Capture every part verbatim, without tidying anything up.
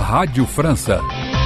Rádio França.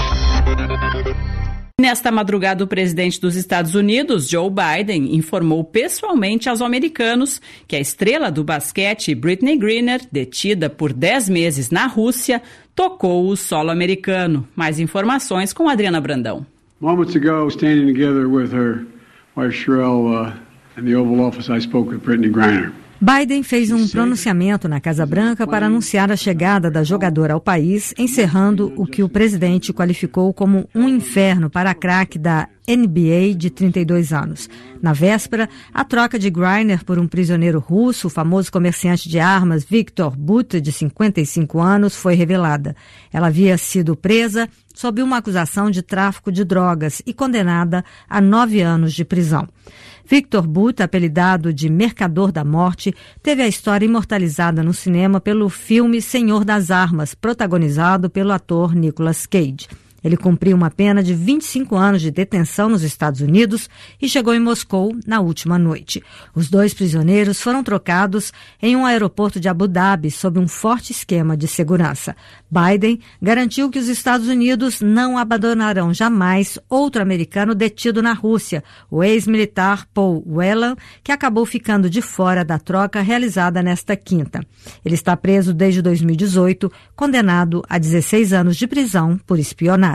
Nesta madrugada, o presidente dos Estados Unidos, Joe Biden, informou pessoalmente aos americanos que a estrela do basquete, Brittney Griner, detida por dez meses na Rússia, tocou o solo americano. Mais informações com Adriana Brandão. Moments ago, standing together with her wife Sherelle uh, in the Oval Office, I spoke with Brittney Griner. Biden fez um pronunciamento na Casa Branca para anunciar a chegada da jogadora ao país, encerrando o que o presidente qualificou como um inferno para a craque da N B A de trinta e dois anos. Na véspera, a troca de Griner por um prisioneiro russo, o famoso comerciante de armas Viktor Buta, de cinquenta e cinco anos, foi revelada. Ela havia sido presa sob uma acusação de tráfico de drogas e condenada a nove anos de prisão. Viktor Buta, apelidado de Mercador da Morte, teve a história imortalizada no cinema pelo filme Senhor das Armas, protagonizado pelo ator Nicolas Cage. Ele cumpriu uma pena de vinte e cinco anos de detenção nos Estados Unidos e chegou em Moscou na última noite. Os dois prisioneiros foram trocados em um aeroporto de Abu Dhabi sob um forte esquema de segurança. Biden garantiu que os Estados Unidos não abandonarão jamais outro americano detido na Rússia, o ex-militar Paul Whelan, que acabou ficando de fora da troca realizada nesta quinta. Ele está preso desde dois mil e dezoito, condenado a dezesseis anos de prisão por espionagem.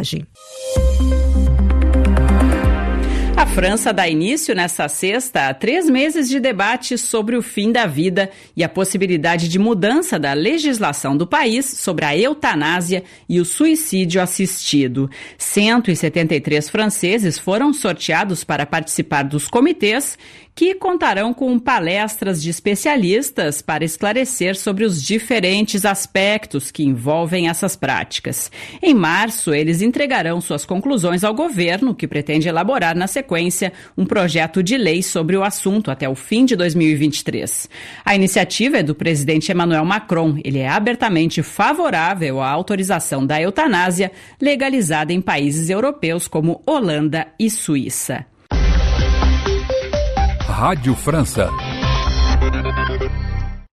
A França dá início nesta sexta a três meses de debate sobre o fim da vida e a possibilidade de mudança da legislação do país sobre a eutanásia e o suicídio assistido. cento e setenta e três franceses foram sorteados para participar dos comitês, que contarão com palestras de especialistas para esclarecer sobre os diferentes aspectos que envolvem essas práticas. Em março, eles entregarão suas conclusões ao governo, que pretende elaborar na sequência um projeto de lei sobre o assunto até o fim de dois mil e vinte e três. A iniciativa é do presidente Emmanuel Macron. Ele é abertamente favorável à autorização da eutanásia, legalizada em países europeus como Holanda e Suíça. Rádio França.